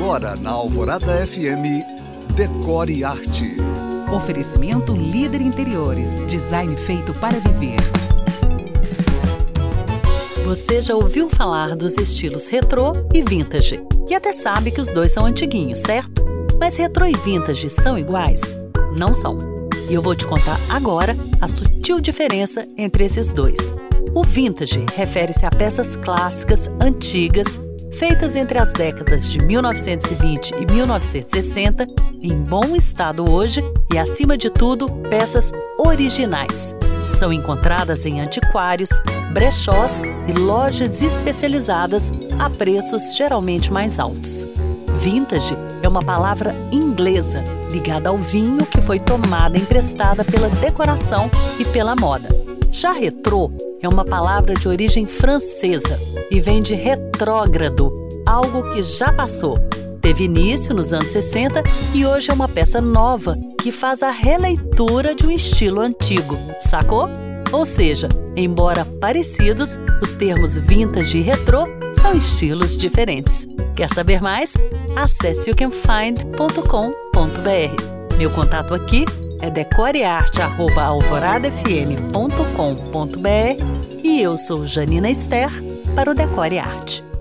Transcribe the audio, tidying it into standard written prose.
Agora na Alvorada FM, Decore Arte. Oferecimento Líder Interiores, design feito para viver. Você já ouviu falar dos estilos retrô e vintage? E até sabe que os dois são antiguinhos, certo? Mas retrô e vintage são iguais? Não são. E eu vou te contar agora a sutil diferença entre esses dois. O vintage refere-se a peças clássicas, antigas, feitas entre as décadas de 1920 e 1960, em bom estado hoje e, acima de tudo, peças originais. São encontradas em antiquários, brechós e lojas especializadas a preços geralmente mais altos. Vintage é uma palavra inglesa ligada ao vinho que foi tomada emprestada pela decoração e pela moda. Já retrô é uma palavra de origem francesa e vem de retrógrado, algo que já passou. Teve início nos anos 60 e hoje é uma peça nova que faz a releitura de um estilo antigo, sacou? Ou seja, embora parecidos, os termos vintage e retrô são estilos diferentes. Quer saber mais? Acesse youcanfind.com.br. Meu contato aqui é decorearte@alvoradafm.com.br e eu sou Janina Esther para o Decore Arte.